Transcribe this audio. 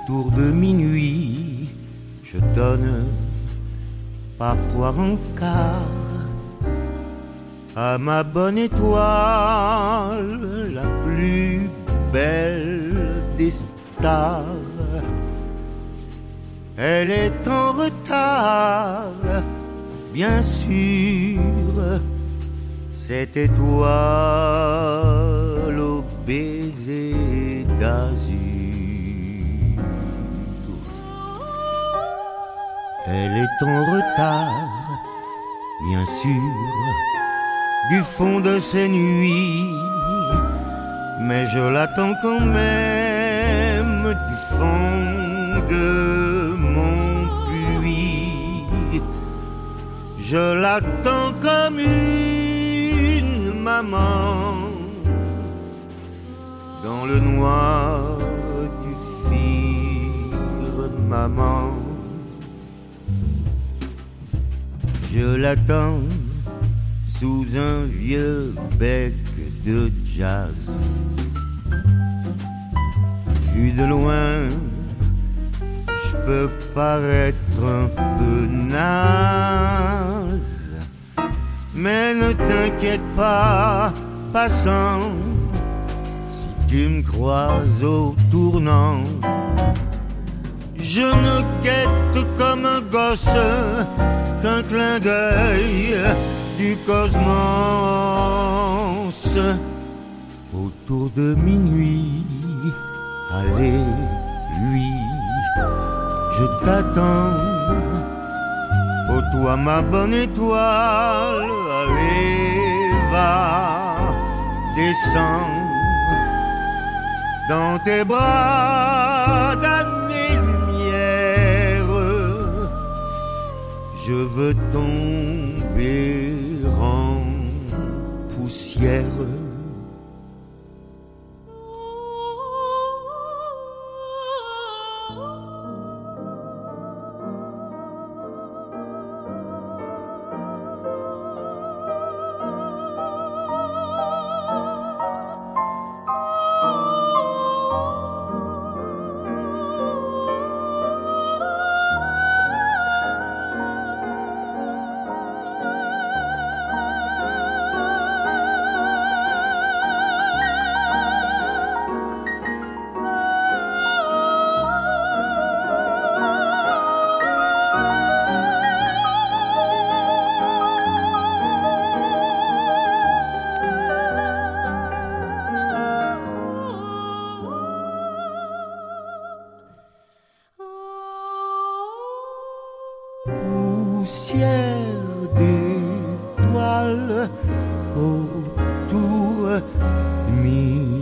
autour de minuit, je donne parfois un quart à ma bonne étoile, la plus belle des stars. Elle est en retard, bien sûr, cette étoile au baiser d'azur. Elle est en retard, bien sûr, du fond de ses nuits, mais je l'attends quand même du fond de mon puits. Je l'attends comme une maman dans le noir du firmament. Je l'attends sous un vieux bec de jazz. Vu de loin, je peux paraître un peu naze, mais ne t'inquiète pas, passant, si tu me croises au tournant. Je ne guette comme un gosse qu'un clin d'œil du cosmos. Autour de minuit, allez, lui, je t'attends. Oh toi ma bonne étoile, allez, va, descends dans tes bras d'années-lumière. Je veux tomber en poussière. Poussière d'étoiles autour de minuit.